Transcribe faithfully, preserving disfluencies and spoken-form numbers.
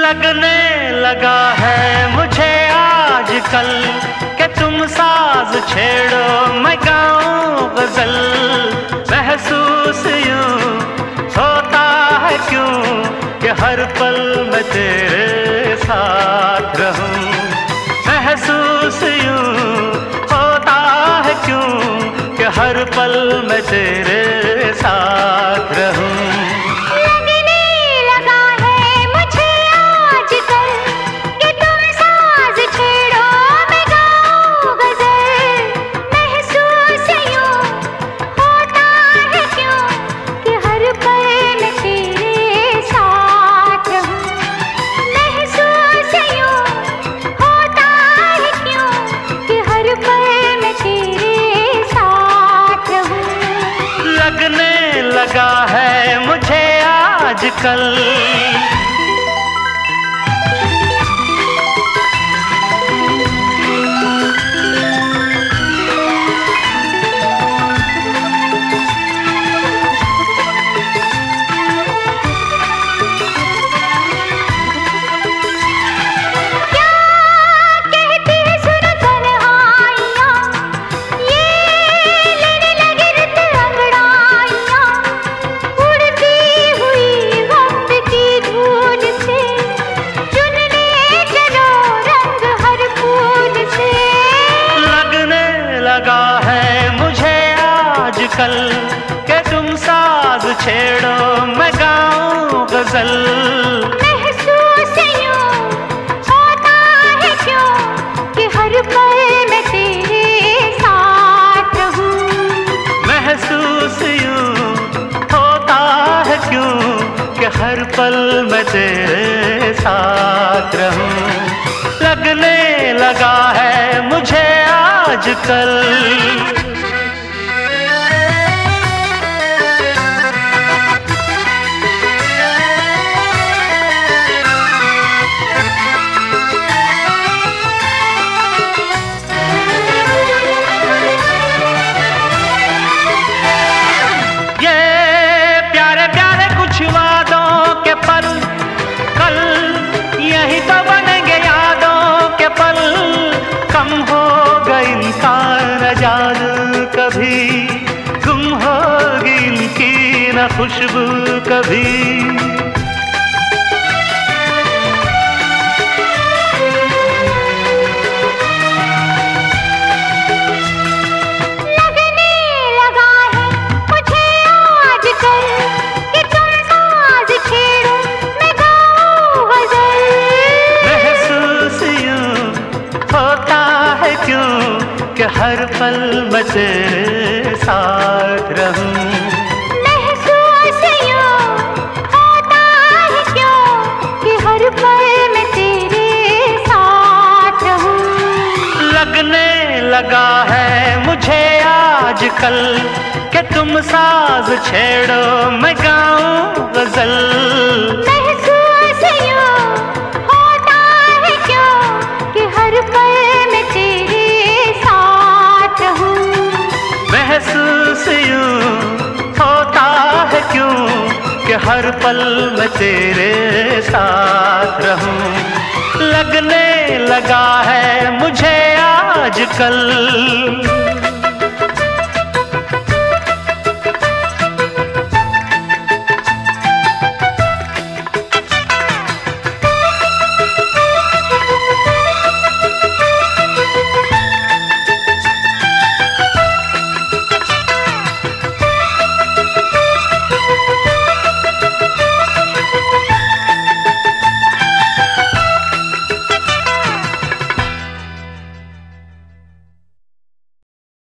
लगने लगा है मुझे आजकल कि तुम साज छेड़ो मैं गाऊं गजल। महसूस यूं होता है क्यों कि हर पल मैं तेरे साथ रहूं। महसूस यूं होता है क्यों कि हर पल मैं तेरे साथ रहूं। लगने लगा है मुझे आजकल लगा है मुझे आजकल कि तुम साज छेड़ो मैं गाऊं गजल। महसूस यूं होता है क्यों कि हर पल मैं तेरे साथ रहूं। महसूस यूं होता है क्यों कि हर पल मैं तेरे साथ रहूं। लगने लगा है मुझे आजकल ये प्यारे प्यारे कुछ वादों के पल कल यही तो बनेंगे यादों के पल। कम हो गई इंसान आजाद कभी गुम होगी इनकी न खुशबू कभी। लगने लगा है मुझे आजकल कि तुम साज छेड़ो मैं गाऊं गजल। महसूस यूं होता है क्यों कि हर पल मैं तेरे साथ रहूं। महसूस यूं होता है क्यों कि हर पल मैं तेरे साथ रहूं। लगने लगा है मुझे आजकल कि तुम साज छेड़ो मैं गाऊं गजल। महसूस यूं होता है क्यों कि हर पल मैं तेरे साथ रहूं। महसूस यूं होता है क्यों कि हर पल मैं तेरे साथ रहूं। लगने लगा है मुझे आजकल।